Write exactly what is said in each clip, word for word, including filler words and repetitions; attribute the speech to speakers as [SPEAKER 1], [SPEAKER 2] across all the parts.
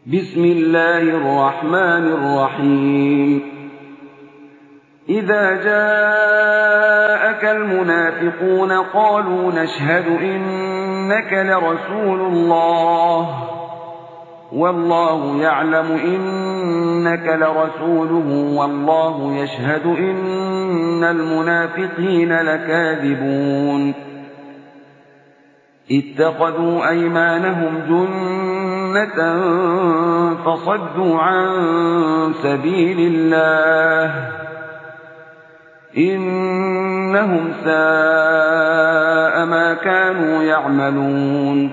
[SPEAKER 1] بسم الله الرحمن الرحيم إذا جاءك المنافقون قالوا نشهد إنك لرسول الله والله يعلم إنك لرسوله والله يشهد إن المنافقين لكاذبون اتخذوا أيمانهم جنة فصدوا عن سبيل الله إنهم ساء ما كانوا يعملون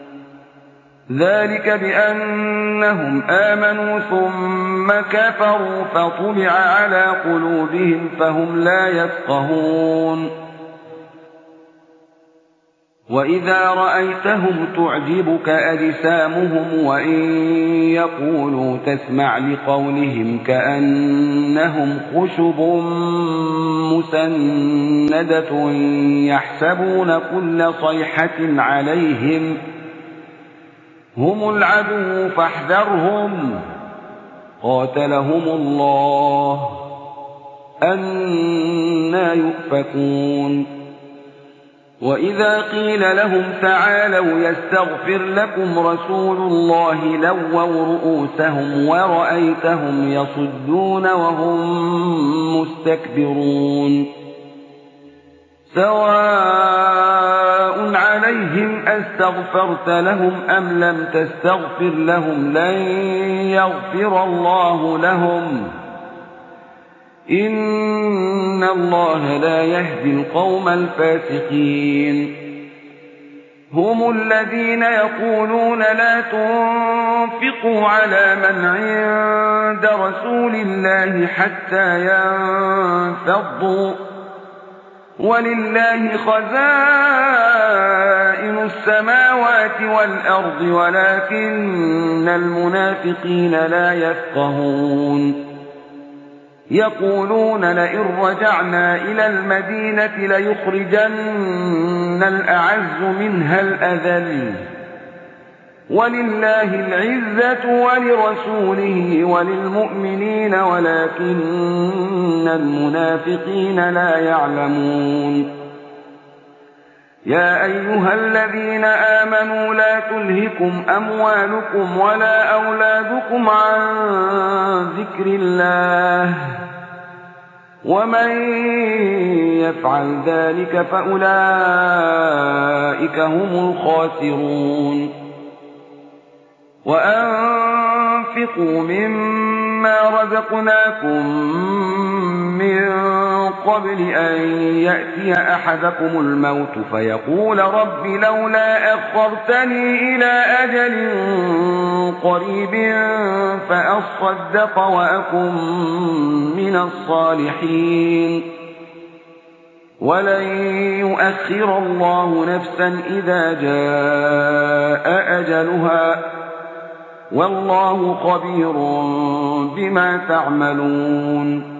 [SPEAKER 1] ذلك بأنهم آمنوا ثم كفروا فطبع على قلوبهم فهم لا يفقهون وإذا رأيتهم تعجبك أجسامهم وإن يقولوا تسمع لقولهم كأنهم خشب مسندة يحسبون كل صيحة عليهم هم العدو فاحذرهم قاتلهم الله أنى يؤفكون وإذا قيل لهم تعالوا يستغفر لكم رسول الله لووا رؤوسهم ورأيتهم يصدون وهم مستكبرون سواء عليهم أستغفرت لهم أم لم تستغفر لهم لن يغفر الله لهم إن الله لا يهدي القوم الفاسقين هم الذين يقولون لا تنفقوا على من عند رسول الله حتى ينفضوا ولله خزائن السماوات والأرض ولكن المنافقين لا يفقهون يقولون لئن رجعنا إلى المدينة ليخرجن الأعز منها الأذل ولله العزة ولرسوله وللمؤمنين ولكن المنافقين لا يعلمون يا أيها الذين آمنوا لا تلهكم أموالكم ولا أولادكم عن ذكر الله ومن يفعل ذلك فأولئك هم الخاسرون وأنفقوا مما رزقناكم من قبل أن يأتي أحدكم الموت فيقول رب لولا أخرتني إلى أجل قريب فأصدق وأكن من الصالحين ولن يؤخر الله نفسا إذا جاء أجلها والله خبير بما تعملون